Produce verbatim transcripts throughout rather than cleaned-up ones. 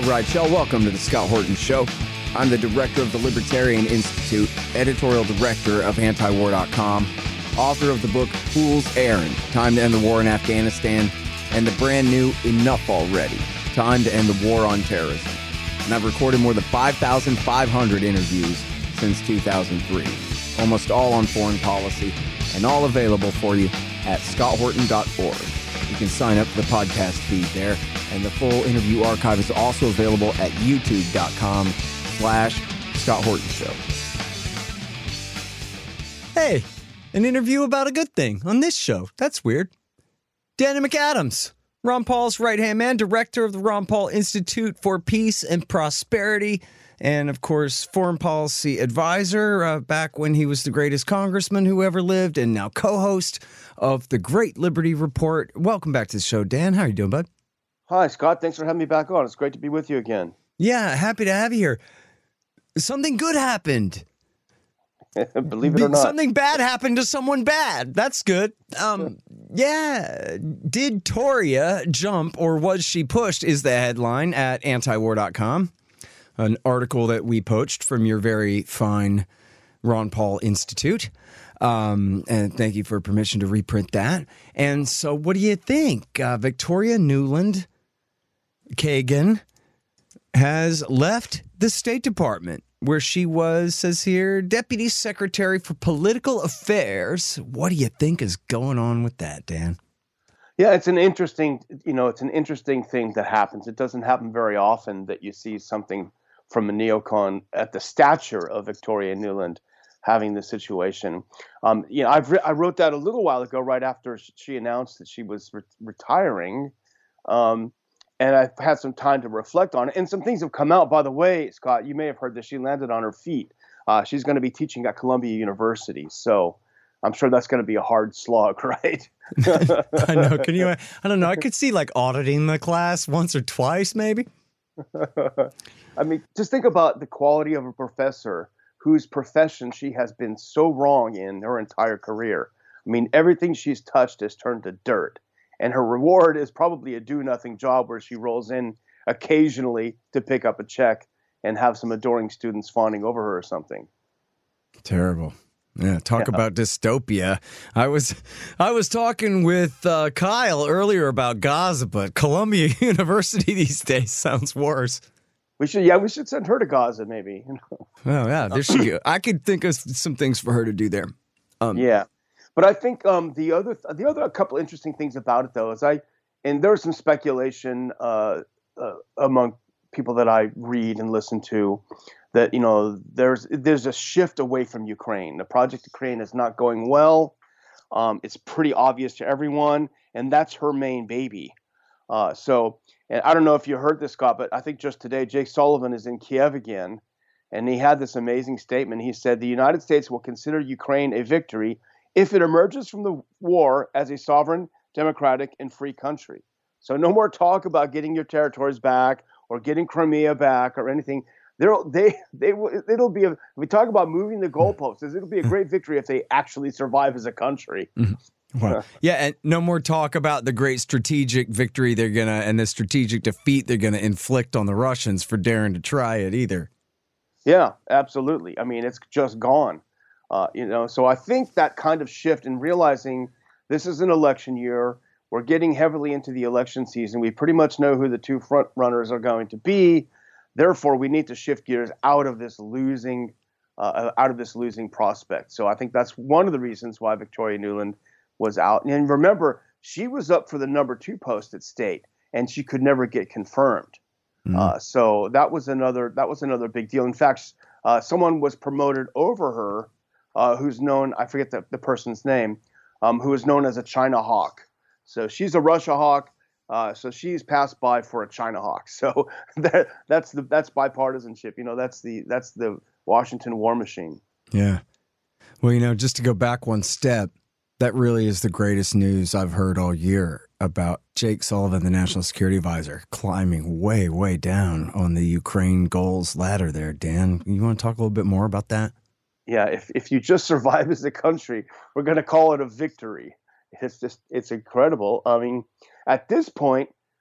right, y'all. Welcome to the Scott Horton Show. I'm the director of the Libertarian Institute, editorial director of anti war dot com, author of the book Fool's Errand, Time to End the War in Afghanistan, and the brand new Enough Already, Time to End the War on Terrorism. And I've recorded more than five thousand five hundred interviews since two thousand three, almost all on foreign policy, and all available for you at scott horton dot org. You can sign up for the podcast feed there, and the full interview archive is also available at youtube.com slash Scott Horton Show. Hey, an interview about a good thing on this show. That's weird. Danny McAdams, Ron Paul's right-hand man, director of the Ron Paul Institute for Peace and Prosperity, and, of course, foreign policy advisor uh, back when he was the greatest congressman who ever lived, and now co-host of the Great Liberty Report. Welcome back to the show, Dan. How are you doing, bud? Hi, Scott. Thanks for having me back on. It's great to be with you again. Yeah, happy to have you here. Something good happened. Believe it or not. Something bad happened to someone bad. That's good. Um, yeah. Did Toria jump, or was she pushed, is the headline at anti war dot com. An article that we poached from your very fine Ron Paul Institute. Um, and thank you for permission to reprint that. And so what do you think? Uh, Victoria Nuland Kagan has left the State Department, where she was, says here, Deputy Secretary for Political Affairs. What do you think is going on with that, Dan? Yeah, it's an interesting, you know, it's an interesting thing that happens. It doesn't happen very often that you see something from a neocon at the stature of Victoria Nuland having this situation. Um, you know, I've re- I wrote that a little while ago, right after she announced that she was re- retiring. Um, and I've had some time to reflect on it. And some things have come out. By the way, Scott, you may have heard that she landed on her feet. Uh, she's going to be teaching at Columbia University. So I'm sure that's going to be a hard slog, right? I know. Can you, I don't know. I could see like auditing the class once or twice, maybe. I mean, just think about the quality of a professor whose profession she has been so wrong in her entire career. I mean, everything she's touched has turned to dirt. And her reward is probably a do-nothing job where she rolls in occasionally to pick up a check and have some adoring students fawning over her or something. Terrible. Yeah, talk Yeah. about dystopia. I was I was talking with uh, Kyle earlier about Gaza, but Columbia University these days sounds worse. We should, yeah, we should send her to Gaza, maybe. Oh yeah, there she go. I could think of some things for her to do there. Um, yeah, but I think um, the other the other couple interesting things about it, though, is I and there's some speculation uh, uh, among people that I read and listen to that, you know, there's there's a shift away from Ukraine. The Project Ukraine is not going well. Um, it's pretty obvious to everyone, and that's her main baby. Uh, so, and I don't know if you heard this, Scott, but I think just today, Jake Sullivan is in Kiev again, and he had this amazing statement. He said, the United States will consider Ukraine a victory if it emerges from the war as a sovereign, democratic, and free country. So no more talk about getting your territories back or getting Crimea back or anything. They'll, they, they, it'll be, a, we talk about moving the goalposts. It'll be a great victory if they actually survive as a country. Mm-hmm. Well, yeah, and no more talk about the great strategic victory they're going to, and the strategic defeat they're going to inflict on the Russians for daring to try it either. Yeah, absolutely. I mean, it's just gone. Uh, you know, so I think that kind of shift in realizing this is an election year, we're getting heavily into the election season. We pretty much know who the two front runners are going to be. Therefore, we need to shift gears out of this losing, uh, out of this losing prospect. So I think that's one of the reasons why Victoria Nuland was out. And remember, she was up for the number two post at state, and she could never get confirmed. Mm-hmm. Uh, so that was another that was another big deal. In fact, uh, someone was promoted over her, uh, who's known, I forget the, the person's name, um, who is known as a China hawk. So she's a Russia hawk. Uh, so she's passed by for a China hawk. So that that's the that's bipartisanship. You know, that's the that's the Washington war machine. Yeah. Well, you know, just to go back one step, that really is the greatest news I've heard all year about Jake Sullivan, the National Security Advisor, climbing way, way down on the Ukraine goals ladder there. Dan, you want to talk a little bit more about that? Yeah, if if you just survive as a country, we're going to call it a victory. It's just, it's incredible. I mean, at this point,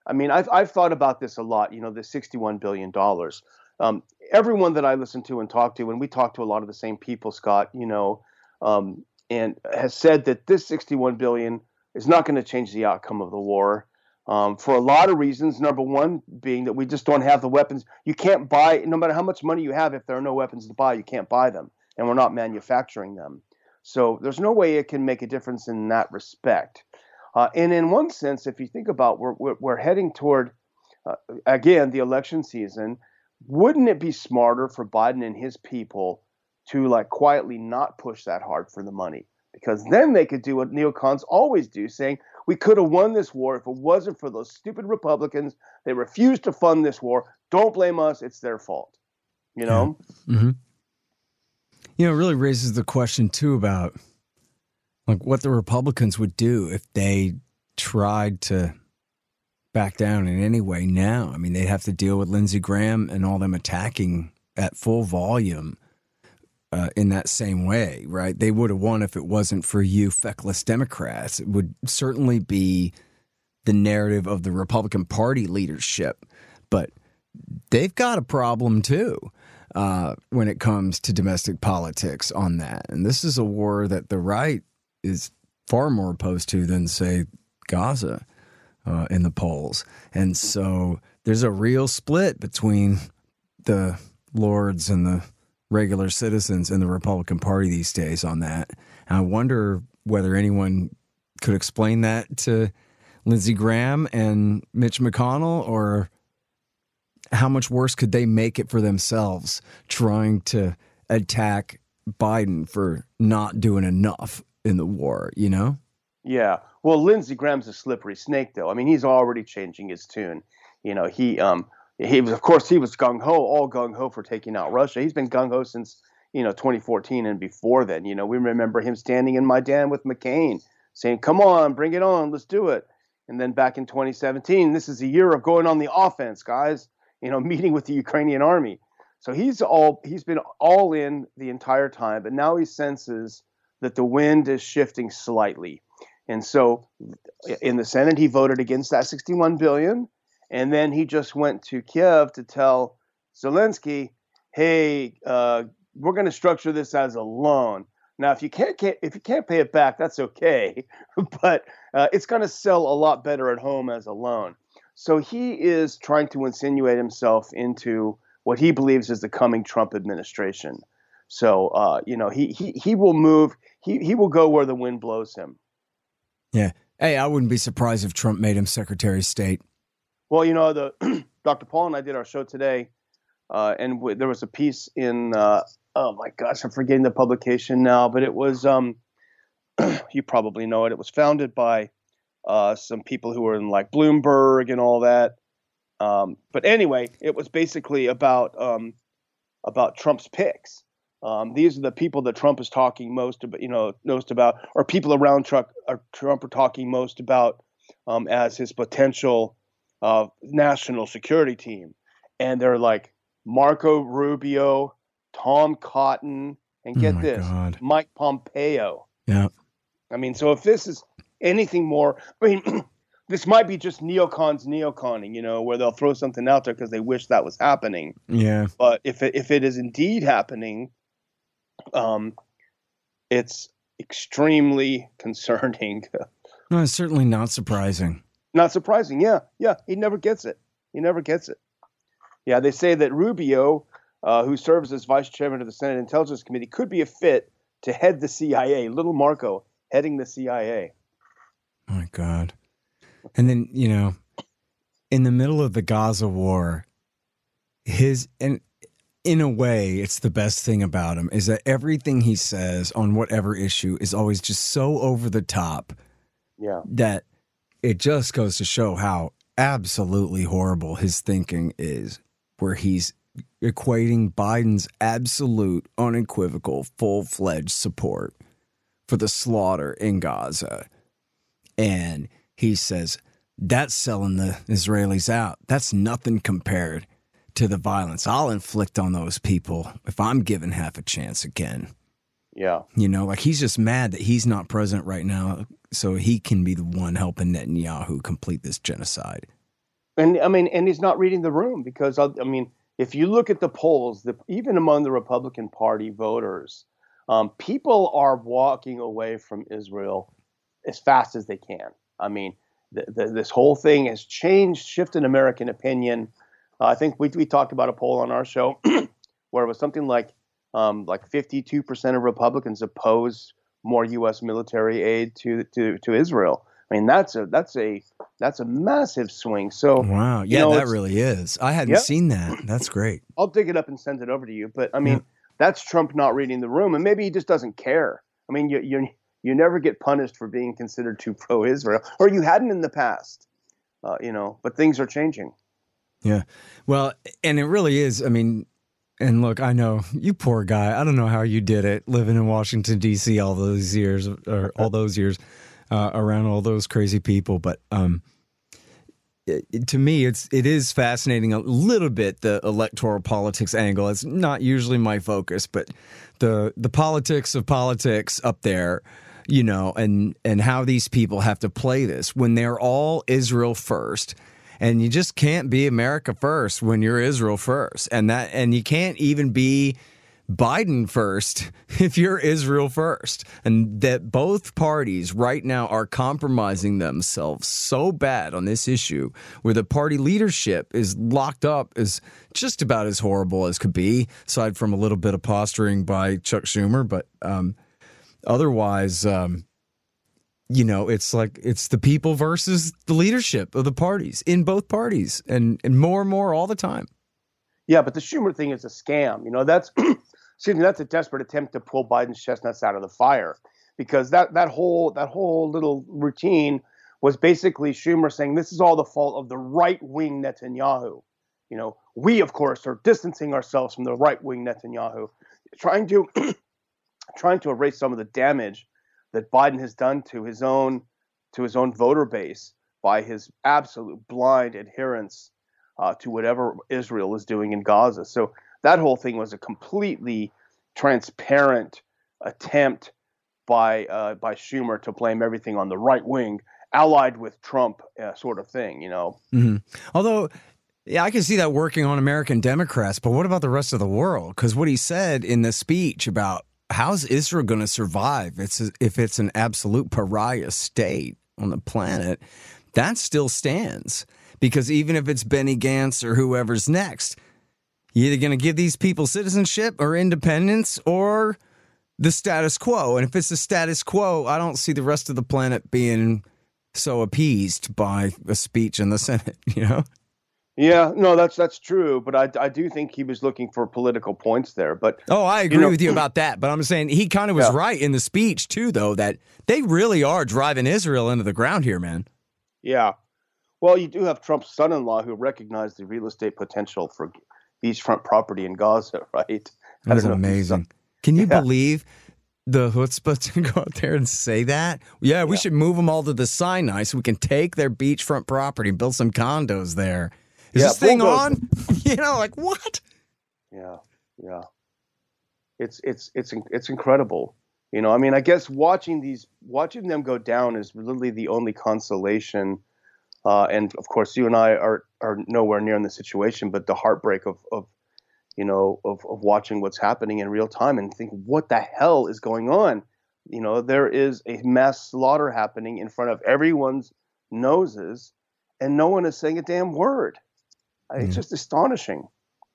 I mean, I've I've thought about this a lot. You know, the sixty-one billion dollars. Um, everyone that I listen to and talk to, and we talk to a lot of the same people, Scott. You know, um, and has said that this sixty-one billion dollars is not going to change the outcome of the war. Um, for a lot of reasons. Number one being that we just don't have the weapons. You can't buy, no matter how much money you have, if there are no weapons to buy, you can't buy them, and we're not manufacturing them. So there's no way it can make a difference in that respect. Uh, and in one sense, if you think about, we're we're, we're heading toward uh, again the election season. Wouldn't it be smarter for Biden and his people to like quietly not push that hard for the money? Because then they could do what neocons always do, saying, we could have won this war if it wasn't for those stupid Republicans. They refused to fund this war. Don't blame us. It's their fault. You know? Yeah. Mm-hmm. You know, it really raises the question, too, about like what the Republicans would do if they tried to back down in any way now. I mean, they'd have to deal with Lindsey Graham and all them attacking at full volume. Uh, in that same way, right? They would have won if it wasn't for you feckless Democrats. It would certainly be the narrative of the Republican Party leadership. But they've got a problem, too, uh, when it comes to domestic politics on that. And this is a war that the right is far more opposed to than, say, Gaza uh, in the polls. And so there's a real split between the lords and the regular citizens in the Republican Party these days on that. And I wonder whether anyone could explain that to Lindsey Graham and Mitch McConnell, or how much worse could they make it for themselves trying to attack Biden for not doing enough in the war, you know? Yeah. Well, Lindsey Graham's a slippery snake, though. I mean, he's already changing his tune. You know, he um He was, of course, he was gung ho, all gung ho for taking out Russia. He's been gung ho since, you know, twenty fourteen and before then. You know, we remember him standing in Maidan with McCain saying, come on, bring it on, let's do it. And then back in twenty seventeen, this is a year of going on the offense, guys, you know, meeting with the Ukrainian army. So he's all he's been all in the entire time. But now he senses that the wind is shifting slightly. And so in the Senate, he voted against that sixty-one billion dollars. And then he just went to Kiev to tell Zelensky, hey, uh, we're going to structure this as a loan. Now, if you can't, can't if you can't pay it back, that's okay. But uh, it's going to sell a lot better at home as a loan. So he is trying to insinuate himself into what he believes is the coming Trump administration. So, uh, you know, he, he he will move. He, he will go where the wind blows him. Yeah. Hey, I wouldn't be surprised if Trump made him Secretary of State. Well, you know, the Doctor Paul and I did our show today, uh, and w- there was a piece in, uh, oh my gosh, I'm forgetting the publication now, but it was, um, you probably know it. It was founded by uh, some people who were in like Bloomberg and all that. Um, but anyway, it was basically about um, about Trump's picks. Um, these are the people that Trump is talking most about, you know, most about, or people around Trump are, Trump are talking most about um, as his potential Uh, national security team. And they're like Marco Rubio, Tom Cotton, and get oh my this, God. Mike Pompeo. Yeah. I mean, so if this is anything more, I mean, this might be just neocons neoconning, you know, where they'll throw something out there because they wish that was happening. Yeah. But if it, if it is indeed happening, um, it's extremely concerning. No, it's certainly not surprising. Not surprising. Yeah. Yeah. He never gets it. He never gets it. Yeah. They say that Rubio, uh, who serves as vice chairman of the Senate Intelligence Committee, could be a fit to head the C I A. Little Marco heading the C I A. Oh my God. And then, you know, in the middle of the Gaza war, his, and in a way, it's the best thing about him is that everything he says on whatever issue is always just so over the top. Yeah. That it just goes to show how absolutely horrible his thinking is, where he's equating Biden's absolute, unequivocal, full-fledged support for the slaughter in Gaza. And he says, that's selling the Israelis out. That's nothing compared to the violence I'll inflict on those people if I'm given half a chance again. Yeah. You know, like he's just mad that he's not president right now so he can be the one helping Netanyahu complete this genocide. And I mean, and he's not reading the room because I, I mean, if you look at the polls, the, even among the Republican Party voters, um, people are walking away from Israel as fast as they can. I mean, the, the, this whole thing has changed, shifted American opinion. Uh, I think we we talked about a poll on our show where it was something like um, like fifty-two percent of Republicans oppose more U S military aid to to to Israel. I mean, that's a that's a that's a massive swing. So wow, yeah, you know, that really is. I hadn't yeah. seen that. That's great. I'll dig it up and send it over to you. But I mean, yeah. that's Trump not reading the room, and maybe he just doesn't care. I mean, you you you never get punished for being considered too pro-Israel, or you hadn't in the past, uh, you know. But things are changing. Yeah, well, and it really is. I mean, and look, I know you poor guy. I don't know how you did it living in Washington D C all those years, or all those years. Uh, around all those crazy people, but um, it, it, to me, it's it is fascinating a little bit the electoral politics angle. It's not usually my focus, but the the politics of politics up there, you know, and and how these people have to play this when they're all Israel first, and you just can't be America first when you're Israel first, and that and you can't even be Biden first if you're Israel first, and that both parties right now are compromising themselves so bad on this issue where the party leadership is locked up is just about as horrible as could be, aside from a little bit of posturing by Chuck Schumer. But um, otherwise, um, you know, it's like it's the people versus the leadership of the parties in both parties, and, and more and more all the time. Yeah, but the Schumer thing is a scam. You know, that's excuse me, that's a desperate attempt to pull Biden's chestnuts out of the fire, because that that whole that whole little routine was basically Schumer saying this is all the fault of the right-wing Netanyahu. You know, we of course are distancing ourselves from the right-wing Netanyahu, trying to trying to erase some of the damage that Biden has done to his own to his own voter base by his absolute blind adherence Uh, to whatever Israel is doing in Gaza. So that whole thing was a completely transparent attempt by uh, by Schumer to blame everything on the right wing, allied with Trump, uh, sort of thing, you know. Mm-hmm. Although, yeah, I can see that working on American Democrats, but what about the rest of the world? Because what he said in the speech about how's Israel going to survive it's a, if it's an absolute pariah state on the planet, that still stands. Because even if it's Benny Gantz or whoever's next, you're either going to give these people citizenship or independence or the status quo. And if it's the status quo, I don't see the rest of the planet being so appeased by a speech in the Senate, you know? Yeah, no, that's that's true. But I, I do think he was looking for political points there. But oh, I agree you know, with you about that. But I'm saying he kind of was yeah. right in the speech, too, though, that they really are driving Israel into the ground here, man. Yeah. Well, you do have Trump's son-in-law who recognized the real estate potential for beachfront property in Gaza, right? That's amazing. Can you yeah. believe the chutzpah to go out there and say that? Yeah, we yeah. should move them all to the Sinai so we can take their beachfront property, build some condos there. Is yeah, this thing on? You know, like what? Yeah, yeah. It's it's it's it's incredible. You know, I mean, I guess watching these watching them go down is really the only consolation. Uh, and of course, you and I are are nowhere near in the situation, but the heartbreak of, of you know, of, of watching what's happening in real time and think, what the hell is going on? You know, there is a mass slaughter happening in front of everyone's noses, and no one is saying a damn word. Mm. It's just astonishing.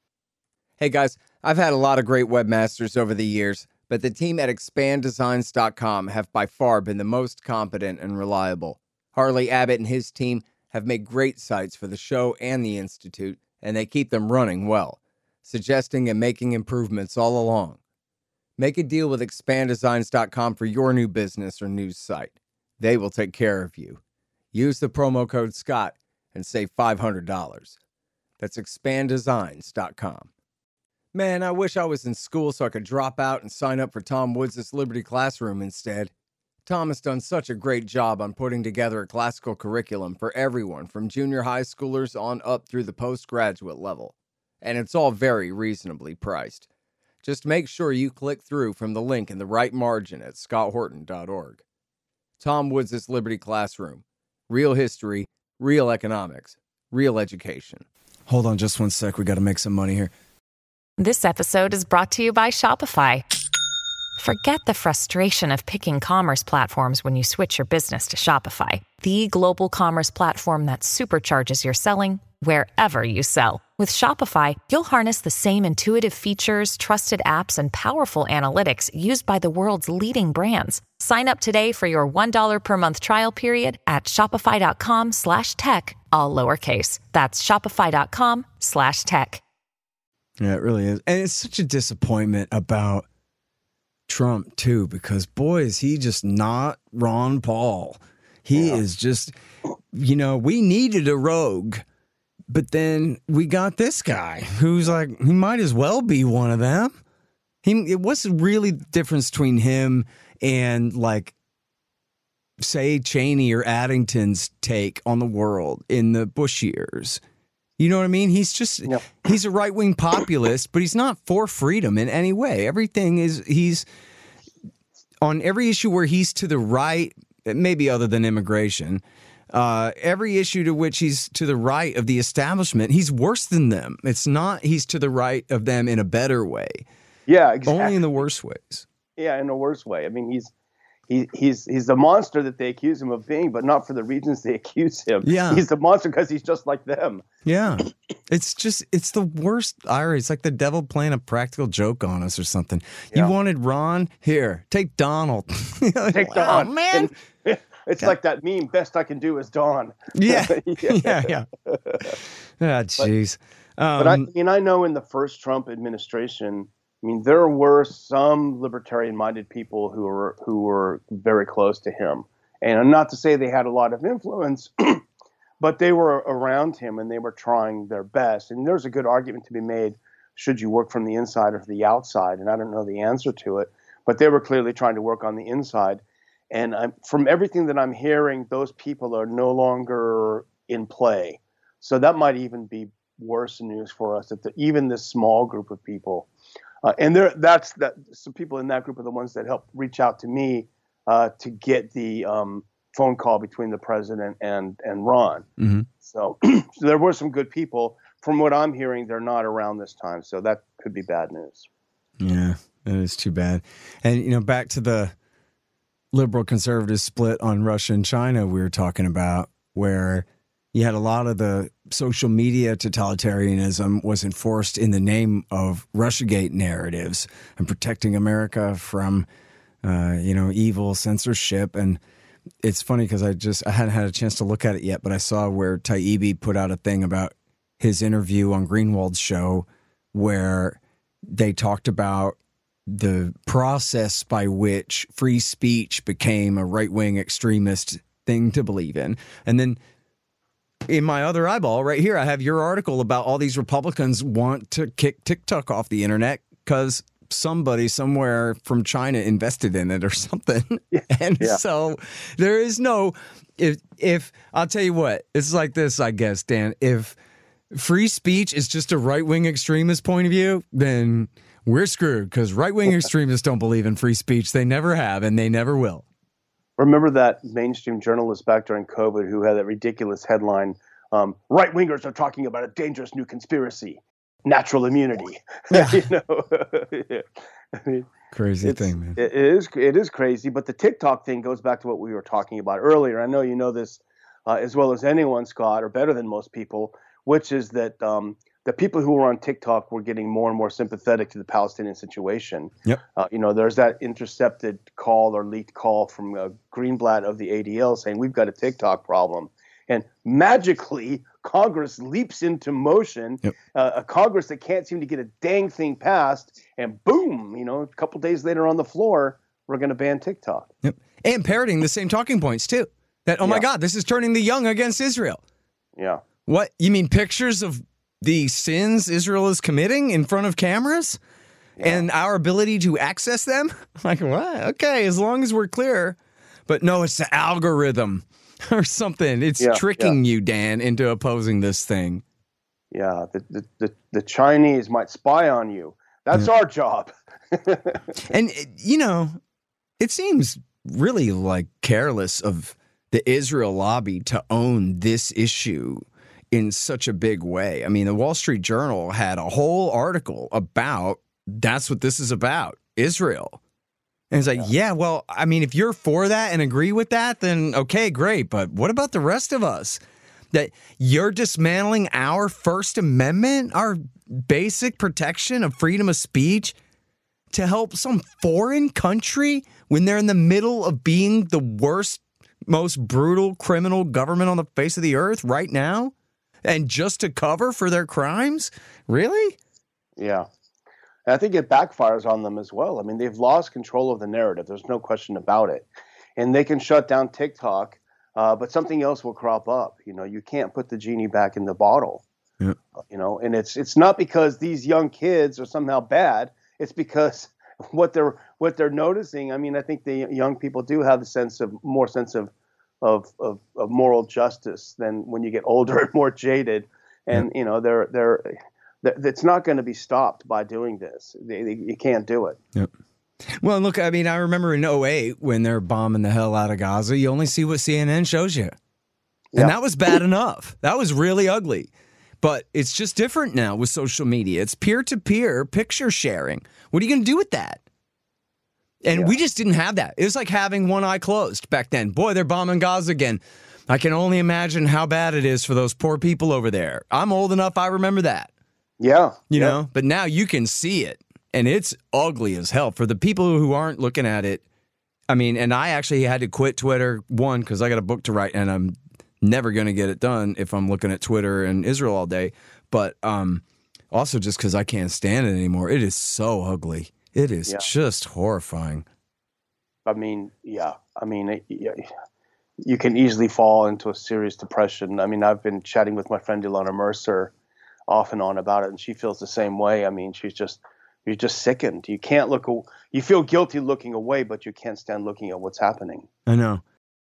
Hey guys, I've had a lot of great webmasters over the years, but the team at expand designs dot com have by far been the most competent and reliable. Harley Abbott and his team have made great sites for the show and the Institute, and they keep them running well, suggesting and making improvements all along. Make a deal with expand designs dot com for your new business or news site. They will take care of you. Use the promo code Scott and save five hundred dollars. That's expand designs dot com. Man, I wish I was in school so I could drop out and sign up for Tom Woods' Liberty Classroom instead. Tom has done such a great job on putting together a classical curriculum for everyone from junior high schoolers on up through the postgraduate level. And it's all very reasonably priced. Just make sure you click through from the link in the right margin at scott horton dot org. Tom Woods' Liberty Classroom. Real history, real economics, real education. Hold on just one sec. We got to make some money here. This episode is brought to you by Shopify. Forget the frustration of picking commerce platforms when you switch your business to Shopify, the global commerce platform that supercharges your selling wherever you sell. With Shopify, you'll harness the same intuitive features, trusted apps, and powerful analytics used by the world's leading brands. Sign up today for your one dollar per month trial period at shopify.com slash tech, all lowercase. That's shopify.com slash tech. Yeah, it really is. And it's such a disappointment about Trump, too, because, boy, is he just not Ron Paul. He yeah. is just, you know, we needed a rogue, but then we got this guy who's like, he might as well be one of them. He, it what's really the difference between him and, like, say, Cheney or Addington's take on the world in the Bush years? You know what I mean? He's just, yep. he's a right-wing populist, but he's not for freedom in any way. Everything is, he's on every issue where he's to the right, maybe other than immigration, uh, every issue to which he's to the right of the establishment, he's worse than them. It's not he's to the right of them in a better way. Yeah, exactly. Only in the worst ways. Yeah, in the worst way. I mean, he's, He, he's he's the monster that they accuse him of being, but not for the reasons they accuse him. Yeah. He's the monster because he's just like them. Yeah. It's just, it's the worst, Ira. It's like the devil playing a practical joke on us or something. Yeah. You wanted Ron? Here, take Donald. Take wow, Don. man. And it's yeah. like that meme, best I can do is Don. Yeah. yeah, yeah. Ah, jeez. But, um, but I mean, I know in the first Trump administration, I mean, there were some libertarian-minded people who were who were very close to him, and not to say they had a lot of influence, but they were around him and they were trying their best. And there's a good argument to be made: should you work from the inside or the outside? And I don't know the answer to it, but they were clearly trying to work on the inside. And I'm, from everything that I'm hearing, those people are no longer in play. So that might even be worse news for us. That the, even this small group of people. Uh, and there, that's that. Some people in that group are the ones that helped reach out to me uh, to get the um, phone call between the president and and Ron. Mm-hmm. So, so there were some good people. From what I'm hearing, they're not around this time, so that could be bad news. Yeah, that is too bad. And you know, back to the liberal conservative split on Russia and China we were talking about, where you had a lot of the social media totalitarianism was enforced in the name of Russiagate narratives and protecting America from, uh, you know, evil censorship. And it's funny because I just I hadn't had a chance to look at it yet, but I saw where Taibbi put out a thing about his interview on Greenwald's show where they talked about the process by which free speech became a right-wing extremist thing to believe in. And then in my other eyeball right here, I have your article about all these Republicans want to kick TikTok off the internet because somebody somewhere from China invested in it or something. Yeah. And yeah. so there is no, if, if I'll tell you what, it's like this, I guess, Dan, if free speech is just a right-wing extremist point of view, then we're screwed because right-wing extremists don't believe in free speech. They never have, and they never will. Remember that mainstream journalist back during COVID who had that ridiculous headline, um, right-wingers are talking about a dangerous new conspiracy, natural immunity. Yeah. you know? I mean, crazy thing, man. It is, it is crazy, but the TikTok thing goes back to what we were talking about earlier. I know you know this uh, as well as anyone, Scott, or better than most people, which is that um, the people who were on TikTok were getting more and more sympathetic to the Palestinian situation. Yep. Uh, you know, there's that intercepted call or leaked call from uh, Greenblatt of the A D L saying we've got a TikTok problem. And magically, Congress leaps into motion, yep. uh, a Congress that can't seem to get a dang thing passed. And boom, you know, a couple days later on the floor, we're going to ban TikTok. Yep. And parroting the same talking points, too. That, oh, yeah. my God, this is turning the young against Israel. Yeah. What? You mean pictures of the sins Israel is committing in front of cameras yeah. and our ability to access them? Like, what? Okay, as long as we're clear. But no, it's the algorithm or something. It's yeah, tricking yeah. you, Dan, into opposing this thing. Yeah, the the, the, the Chinese might spy on you. That's yeah. our job. And, you know, it seems really like careless of the Israel lobby to own this issue in such a big way. I mean, the Wall Street Journal had a whole article about that's what this is about, Israel. And it's like, yeah. yeah, well, I mean, if you're for that and agree with that, then okay, great. But what about the rest of us? That you're dismantling our First Amendment, our basic protection of freedom of speech to help some foreign country when they're in the middle of being the worst, most brutal criminal government on the face of the earth right now? And just to cover for their crimes? Really? Yeah. And I think it backfires on them as well. I mean, they've lost control of the narrative. There's no question about it. And they can shut down TikTok, uh, but something else will crop up. You know, you can't put the genie back in the bottle. Yeah. You know, and it's it's not because these young kids are somehow bad. It's because what they're what they're noticing. I mean, I think the young people do have a sense of more sense of Of, of of moral justice than when you get older and more jaded, and yeah. you know they're they're it's not going to be stopped by doing this. They, they, you can't do it. Yep. Well, look, I mean, I remember in oh eight when they're bombing the hell out of Gaza, you only see what C N N shows you, and yeah. that was bad enough. That was really ugly, but it's just different now with social media. It's peer to peer picture sharing. What are you going to do with that? And yeah. we just didn't have that. It was like having one eye closed back then. Boy, they're bombing Gaza again. I can only imagine how bad it is for those poor people over there. I'm old enough, I remember that. Yeah. You yeah. know, but now you can see it, and it's ugly as hell. For the people who aren't looking at it, I mean, and I actually had to quit Twitter, one, because I got a book to write, and I'm never going to get it done if I'm looking at Twitter and Israel all day. But um, also just because I can't stand it anymore. It is so ugly. It is yeah. just horrifying. I mean, yeah. I mean, it, yeah, you can easily fall into a serious depression. I mean, I've been chatting with my friend Ilona Mercer off and on about it, and she feels the same way. I mean, she's just, you're just sickened. You can't look, you feel guilty looking away, but you can't stand looking at what's happening. I know.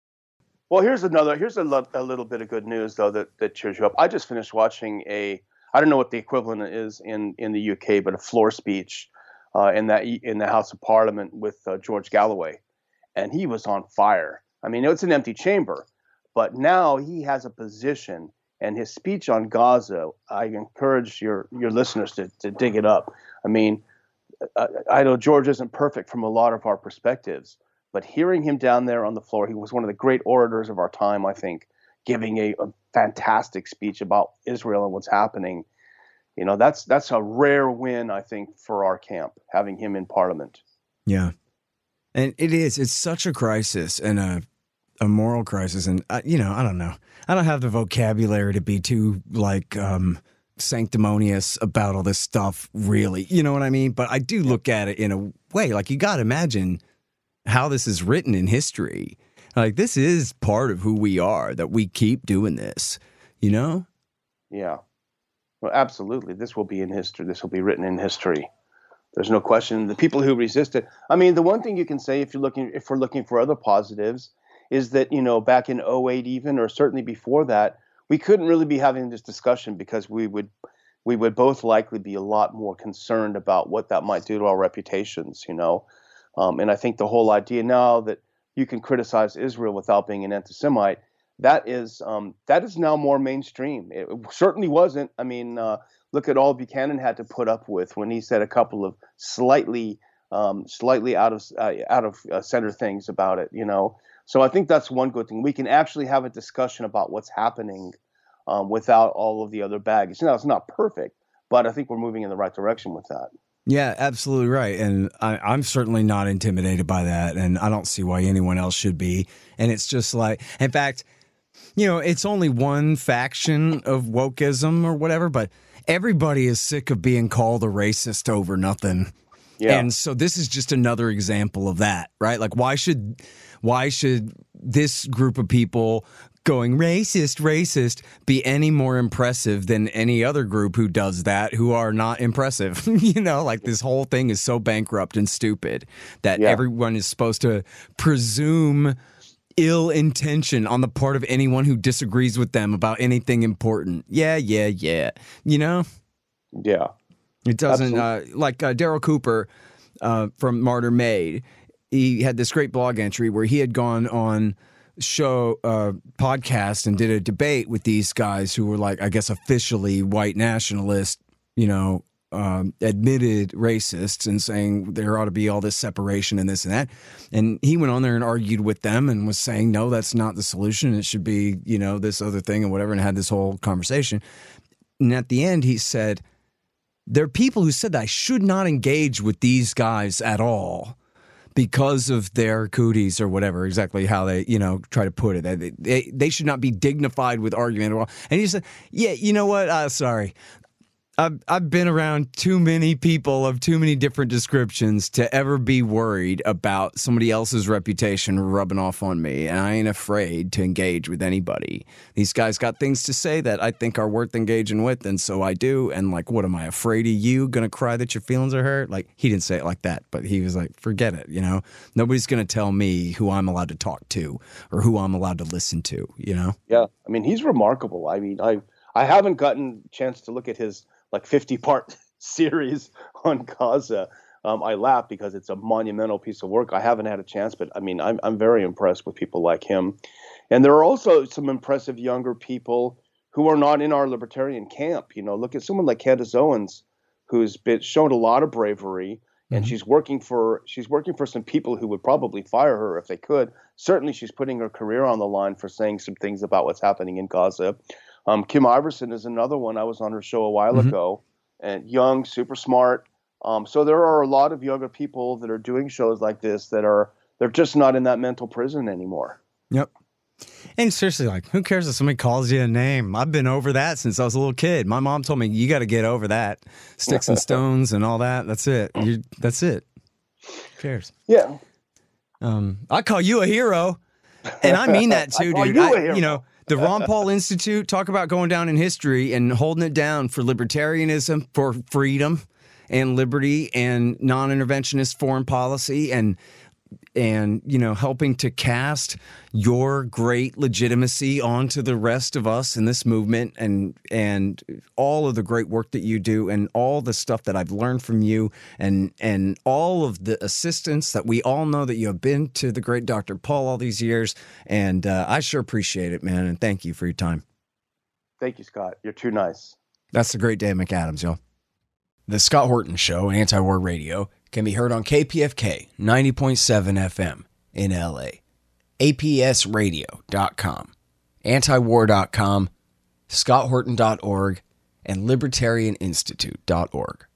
Well, here's another, here's a, lo- a little bit of good news, though, that, that cheers you up. I just finished watching a, I don't know what the equivalent is in, in the U K, but a floor speech Uh, in that in the House of Parliament with uh, George Galloway, and he was on fire. I mean, it's an empty chamber, but now he has a position, and his speech on Gaza. I encourage your your listeners to to dig it up. I mean, I, I know George isn't perfect from a lot of our perspectives, but hearing him down there on the floor, he was one of the great orators of our time. I think, giving a, a fantastic speech about Israel and what's happening. You know, that's that's a rare win, I think, for our camp, having him in Parliament. Yeah. And it is. It's such a crisis and a a moral crisis. And, uh, you know, I don't know. I don't have the vocabulary to be too, like, um, sanctimonious about all this stuff, really. You know what I mean? But I do look at it in a way, like, you got to imagine how this is written in history. Like, this is part of who we are, that we keep doing this, you know? Yeah. Well, absolutely. This will be in history. This will be written in history. There's no question. The people who resisted. I mean, the one thing you can say if you're looking, if we're looking for other positives, is that, you know, back in oh eight even, or certainly before that, we couldn't really be having this discussion because we would, we would both likely be a lot more concerned about what that might do to our reputations, you know. Um, and I think the whole idea now that you can criticize Israel without being an anti-Semite, that is um, that is now more mainstream. It certainly wasn't. I mean, uh, look at all Buchanan had to put up with when he said a couple of slightly, um, slightly out of uh, out of uh, center things about it. You know, so I think that's one good thing. We can actually have a discussion about what's happening um, without all of the other baggage. Now, it's not perfect, but I think we're moving in the right direction with that. Yeah, absolutely right. And I, I'm certainly not intimidated by that. And I don't see why anyone else should be. And it's just like, in fact, you know, it's only one faction of wokeism or whatever, but everybody is sick of being called a racist over nothing. Yeah. And so this is just another example of that, right? Like, why should why should this group of people going racist, racist be any more impressive than any other group who does that who are not impressive? You know, like this whole thing is so bankrupt and stupid that yeah. everyone is supposed to presume ill intention on the part of anyone who disagrees with them about anything important. Yeah, yeah, yeah. You know? Yeah. It doesn't, uh, like uh, Daryl Cooper uh, from Martyr Made, he had this great blog entry where he had gone on show uh, podcast and did a debate with these guys who were like, I guess, officially white nationalist, you know, um, admitted racists, and saying there ought to be all this separation and this and that. And he went on there and argued with them and was saying, no, that's not the solution. It should be, you know, this other thing and whatever, and had this whole conversation. And at the end, he said, there are people who said that I should not engage with these guys at all because of their cooties or whatever, exactly how they, you know, try to put it. They, they, they should not be dignified with argument at all. And he said, yeah, you know what? Uh, sorry. I've, I've been around too many people of too many different descriptions to ever be worried about somebody else's reputation rubbing off on me. And I ain't afraid to engage with anybody. These guys got things to say that I think are worth engaging with, and so I do. And like, what am I afraid of you? Gonna cry that your feelings are hurt? Like, he didn't say it like that, but he was like, forget it, you know? Nobody's gonna tell me who I'm allowed to talk to or who I'm allowed to listen to, you know? Yeah, I mean, he's remarkable. I mean, I I haven't gotten a chance to look at his like fifty part series on Gaza. Um, I laugh because it's a monumental piece of work. I haven't had a chance, but I mean, I'm I'm very impressed with people like him. And there are also some impressive younger people who are not in our libertarian camp. You know, look at someone like Candace Owens, who's been shown a lot of bravery, and mm-hmm. she's working for she's working for some people who would probably fire her if they could. Certainly, she's putting her career on the line for saying some things about what's happening in Gaza. Um, Kim Iverson is another one. I was on her show a while mm-hmm. ago, and young, super smart. Um, so there are a lot of younger people that are doing shows like this that are they're just not in that mental prison anymore. Yep. And seriously, like, who cares if somebody calls you a name? I've been over that since I was a little kid. My mom told me, you got to get over that. Sticks and stones and all that. That's it. You, that's it. Who cares? Yeah. Um, I call you a hero. And I mean that too, dude. You, I, you know, the Ron Paul Institute, talk about going down in history and holding it down for libertarianism, for freedom and liberty and non-interventionist foreign policy, and and you know, helping to cast your great legitimacy onto the rest of us in this movement, and and all of the great work that you do, and all the stuff that I've learned from you, and and all of the assistance that we all know that you have been to the great Doctor Paul all these years. And uh, I sure appreciate it, man, and thank you for your time. Thank you, Scott. You're too nice. That's the great Dave McAdams, y'all. The Scott Horton Show, Anti-War Radio, can be heard on K P F K ninety point seven F M in L A, A P S radio dot com, antiwar dot com, scott horton dot org, and libertarian institute dot org.